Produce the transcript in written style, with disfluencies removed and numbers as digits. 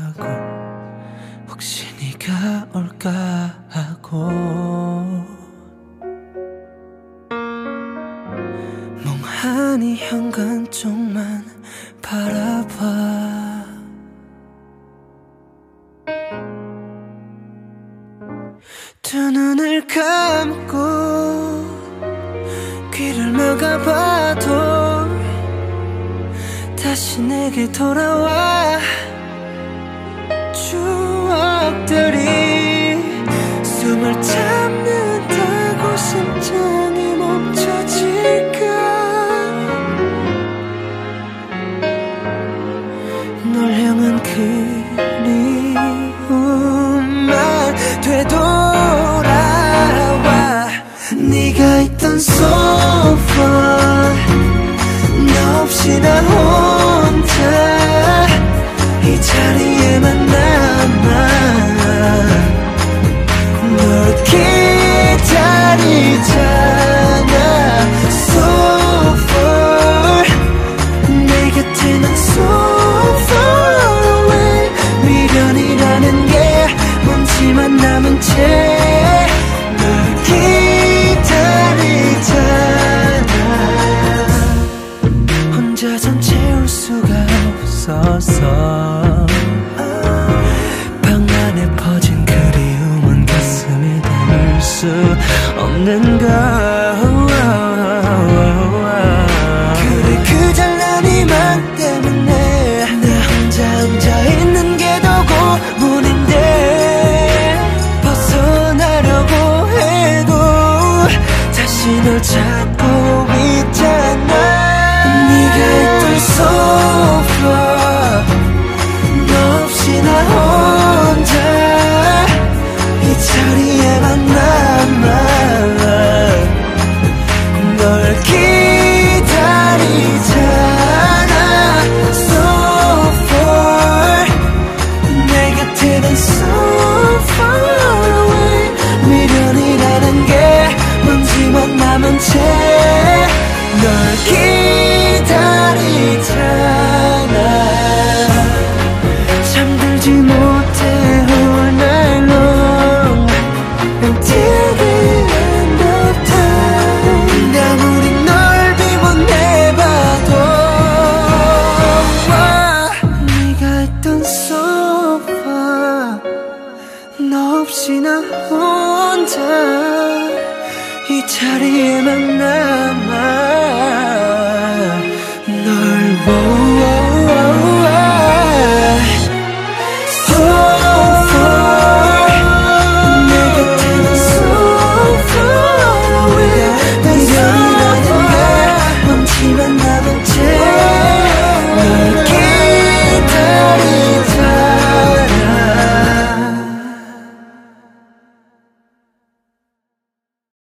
하고 혹시 네가 올까 하고 멍하니 현관 쪽만 바라봐. 두 눈을 감고 귀를 막아봐도 다시 내게 돌아와. 추억들이 숨을 참는다고 심장이 멈춰질까. 널 향한 그리움만 되돌아와. 네가 있던 소파 너 없이 나 혼자 이 자리에만 남아. 널 기다리잖아. So far 내 곁에 난 so far away. 미련이라는 게 먼지만 남은 채 널 기다리잖아. 혼자선 채울 수가 없어서 방 안에 퍼진 그리움은 가슴에 담을 수 없는 걸. 그래 그 잘난 이맘 때문에 나 혼자 있는 게 더 고문인데 벗어나려고 해도 다시 널 찾고 있잖아. 네가 있던 소파 너 없이 나 혼자 이 자리에만 남아. 널 기다리잖아. So far 내 곁에 난 so far away. 미련이라는 게 먼지만 남은 채 널 기다리잖아. 잠들지 못해 all night long until the end of time. 아무리 널 비워내봐도 네가 있던 소파 너 없이 나 혼자 이 자리에